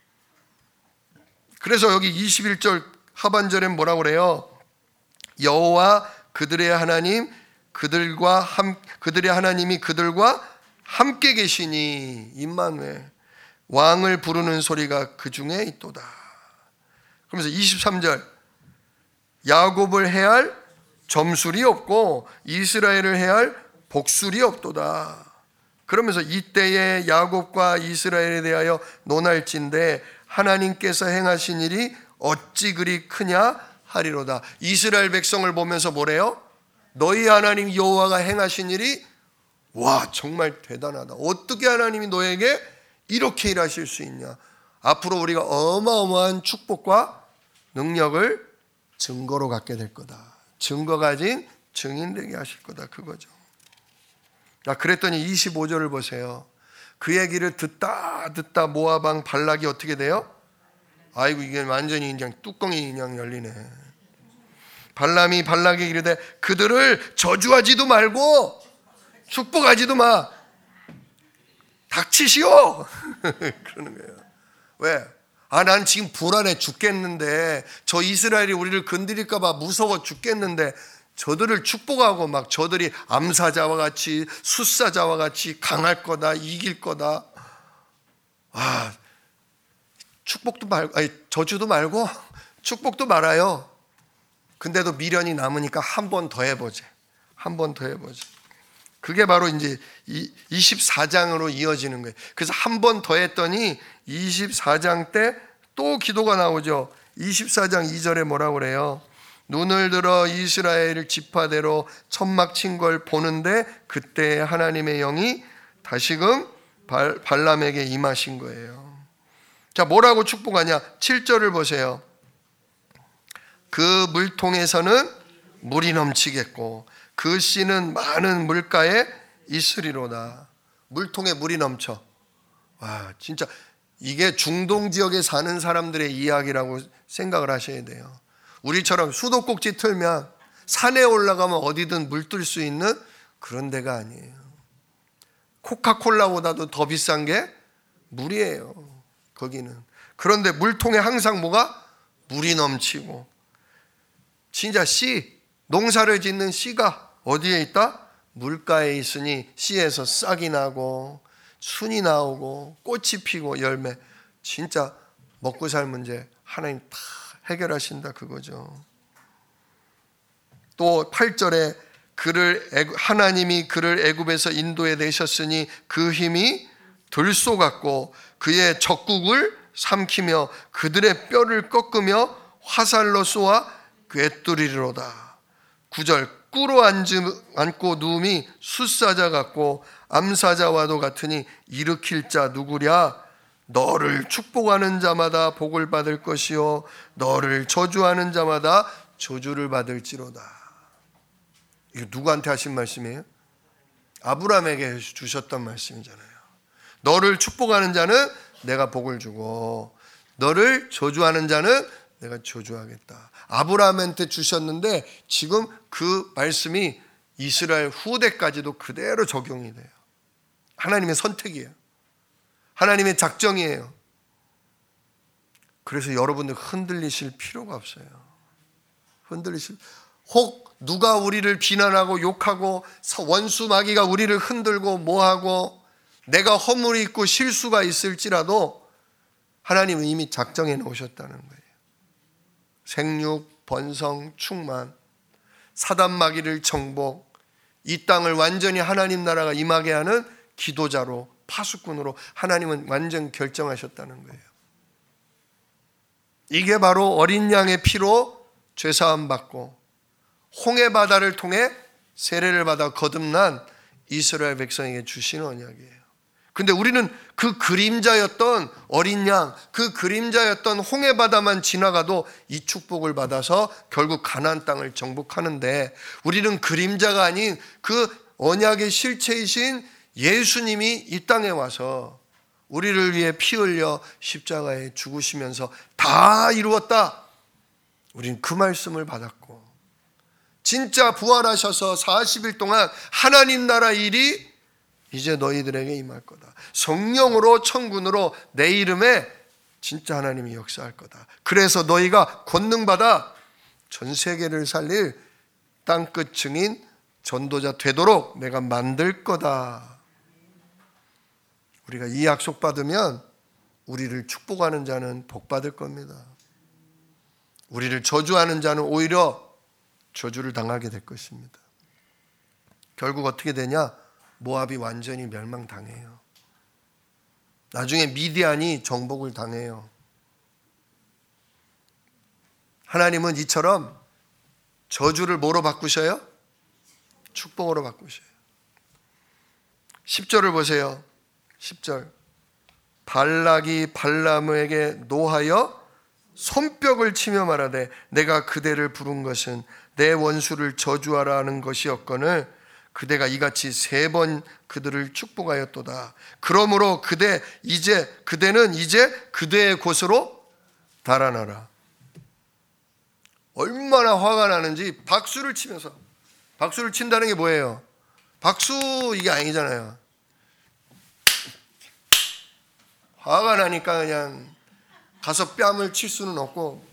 그래서 여기 이십일 절 하반절엔 뭐라고 그래요? 여호와 그들의 하나님 그들과 함 그들의 하나님이 그들과 함께 계시니 임마누엘, 왕을 부르는 소리가 그 중에 있도다. 그러면서 이십삼 절, 야곱을 해할 점술이 없고 이스라엘을 해할 복술이 없도다. 그러면서 이때에 야곱과 이스라엘에 대하여 논할진대 하나님께서 행하신 일이 어찌 그리 크냐 하리로다. 이스라엘 백성을 보면서 뭐래요? 너희 하나님 여호와가 행하신 일이 와 정말 대단하다. 어떻게 하나님이 너에게 이렇게 일하실 수 있냐. 앞으로 우리가 어마어마한 축복과 능력을 증거로 갖게 될 거다. 증거 가진 증인 되게 하실 거다. 그거죠. 자, 그랬더니 이십오 절을 보세요. 그 얘기를 듣다 듣다 모압 왕 발락이 어떻게 돼요? 아이고 이게 완전히 그냥 뚜껑이 그냥 열리네. 발람이 발락에게 이르되 그들을 저주하지도 말고 축복하지도 마. 닥치시오. 그러는 거예요. 왜? 아, 난 지금 불안해 죽겠는데 저 이스라엘이 우리를 건드릴까 봐 무서워 죽겠는데 저들을 축복하고 막 저들이 암사자와 같이 숫사자와 같이 강할 거다, 이길 거다. 아, 축복도 말고, 아니, 저주도 말고 축복도 말아요. 근데도 미련이 남으니까 한 번 더 해보자. 한 번 더 해보자. 그게 바로 이제 이십사 장으로 이어지는 거예요. 그래서 한 번 더 했더니 이십사 장 때 또 기도가 나오죠. 이십사 장 이 절에 뭐라고 그래요? 눈을 들어 이스라엘 지파대로 천막 친 걸 보는데 그때 하나님의 영이 다시금 발, 발람에게 임하신 거예요. 자, 뭐라고 축복하냐? 칠 절을 보세요. 그 물통에서는 물이 넘치겠고 그 씨는 많은 물가에 있으리로다. 물통에 물이 넘쳐. 와, 진짜 이게 중동 지역에 사는 사람들의 이야기라고 생각을 하셔야 돼요. 우리처럼 수도꼭지 틀면 산에 올라가면 어디든 물 뜰 수 있는 그런 데가 아니에요. 코카콜라보다도 더 비싼 게 물이에요. 거기는. 그런데 물통에 항상 뭐가? 물이 넘치고 진짜 씨, 농사를 짓는 씨가 어디에 있다? 물가에 있으니 씨에서 싹이 나고 순이 나오고 꽃이 피고 열매. 진짜 먹고 살 문제 하나님 다 해결하신다 그거죠. 또 팔 절에 그를 하나님이 그를 애굽에서 인도해 내셨으니 그 힘이 들소 같고 그의 적국을 삼키며 그들의 뼈를 꺾으며 화살로 쏘아 꿰뚫이리로다. 구 절 꿇어 앉고 누움이 숫사자 같고 암사자와도 같으니 일으킬 자 누구랴? 너를 축복하는 자마다 복을 받을 것이요 너를 저주하는 자마다 저주를 받을지로다. 이거 누구한테 하신 말씀이에요? 아브라함에게 주셨던 말씀이잖아요. 너를 축복하는 자는 내가 복을 주고 너를 저주하는 자는 내가 저주하겠다. 아브라함한테 주셨는데 지금 그 말씀이 이스라엘 후대까지도 그대로 적용이 돼요. 하나님의 선택이에요. 하나님의 작정이에요. 그래서 여러분들 흔들리실 필요가 없어요. 흔들리실 혹 누가 우리를 비난하고 욕하고 원수 마귀가 우리를 흔들고 뭐하고 내가 허물이 있고 실수가 있을지라도 하나님은 이미 작정해 놓으셨다는 거예요. 생육, 번성, 충만, 사단 마귀를 정복, 이 땅을 완전히 하나님 나라가 임하게 하는 기도자로, 파수꾼으로 하나님은 완전 결정하셨다는 거예요. 이게 바로 어린 양의 피로 죄사함 받고 홍해 바다를 통해 세례를 받아 거듭난 이스라엘 백성에게 주신 언약이에요. 근데 우리는 그 그림자였던 어린 양, 그 그림자였던 홍해 바다만 지나가도 이 축복을 받아서 결국 가나안 땅을 정복하는데, 우리는 그림자가 아닌 그 언약의 실체이신 예수님이 이 땅에 와서 우리를 위해 피 흘려 십자가에 죽으시면서 다 이루었다, 우리는 그 말씀을 받았고, 진짜 부활하셔서 사십 일 동안 하나님 나라 일이 이제 너희들에게 임할 거다. 성령으로 천군으로 내 이름에 진짜 하나님이 역사할 거다. 그래서 너희가 권능받아 전 세계를 살릴 땅끝 증인 전도자 되도록 내가 만들 거다. 우리가 이 약속 받으면 우리를 축복하는 자는 복 받을 겁니다. 우리를 저주하는 자는 오히려 저주를 당하게 될 것입니다. 결국 어떻게 되냐? 모압이 완전히 멸망당해요. 나중에 미디안이 정복을 당해요. 하나님은 이처럼 저주를 뭐로 바꾸셔요? 축복으로 바꾸셔요. 십 절을 보세요. 십 절. 발락이 발람에게 노하여 손뼉을 치며 말하되 내가 그대를 부른 것은 내 원수를 저주하라 하는 것이었거늘 그대가 이같이 세 번 그들을 축복하였도다. 그러므로 그대 이제 그대는 이제 그대의 곳으로 달아나라. 얼마나 화가 나는지 박수를 치면서, 박수를 친다는 게 뭐예요? 박수 이게 아니잖아요. 화가 나니까 그냥 가서 뺨을 칠 수는 없고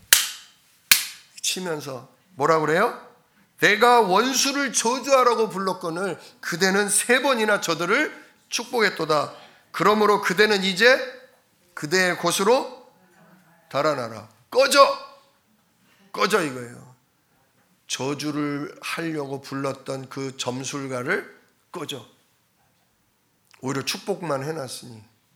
치면서 뭐라 그래요? 내가 원수를 저주하라고 불렀거늘 그대는 세 번이나 저들을 축복했도다. 그러므로 그대는 이제 그대의 곳으로 달아나라. 꺼져! 꺼져 이거예요. 저주를 하려고 불렀던 그 점술가를 꺼져. 오히려 축복만 해놨으니.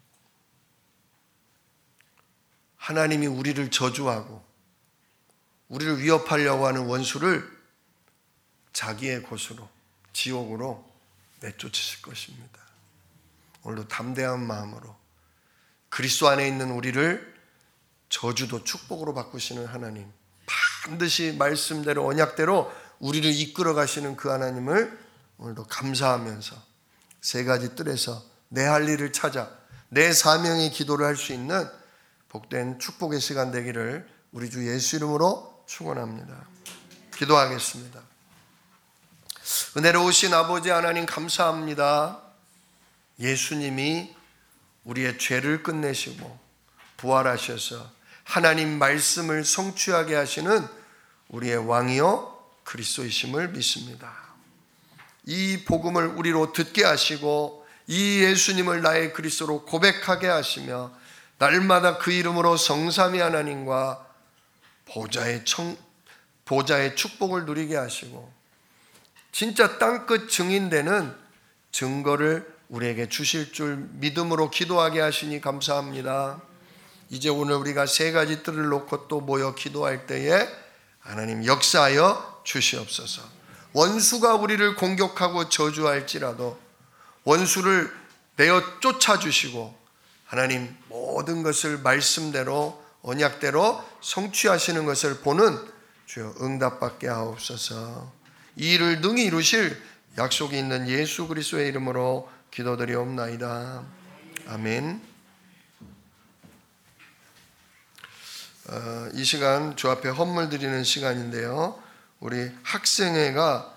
하나님이 우리를 저주하고 우리를 위협하려고 하는 원수를 자기의 곳으로, 지옥으로 내쫓으실 것입니다. 오늘도 담대한 마음으로 그리스도 안에 있는 우리를 저주도 축복으로 바꾸시는 하나님, 반드시 말씀대로 언약대로 우리를 이끌어 가시는 그 하나님을 오늘도 감사하면서 세 가지 뜰에서 내 할 일을 찾아 내 사명의 기도를 할 수 있는 복된 축복의 시간 되기를 우리 주 예수 이름으로 축원합니다. 기도하겠습니다. 은혜로우신 아버지 하나님 감사합니다. 예수님이 우리의 죄를 끝내시고 부활하셔서 하나님 말씀을 성취하게 하시는 우리의 왕이요 그리스도이심을 믿습니다. 이 복음을 우리로 듣게 하시고 이 예수님을 나의 그리스도로 고백하게 하시며 날마다 그 이름으로 성삼위 하나님과 보좌의, 청, 보좌의 축복을 누리게 하시고 진짜 땅끝 증인되는 증거를 우리에게 주실 줄 믿음으로 기도하게 하시니 감사합니다. 이제 오늘 우리가 세 가지 뜰을 놓고 또 모여 기도할 때에 하나님 역사하여 주시옵소서. 원수가 우리를 공격하고 저주할지라도 원수를 내어 쫓아주시고 하나님 모든 것을 말씀대로 언약대로 성취하시는 것을 보는 주여 응답받게 하옵소서. 이 일을 능히 이루실 약속이 있는 예수 그리스도의 이름으로 기도드리옵나이다. 아멘. 어, 이 시간 주 앞에 헌물 드리는 시간인데요. 우리 학생회가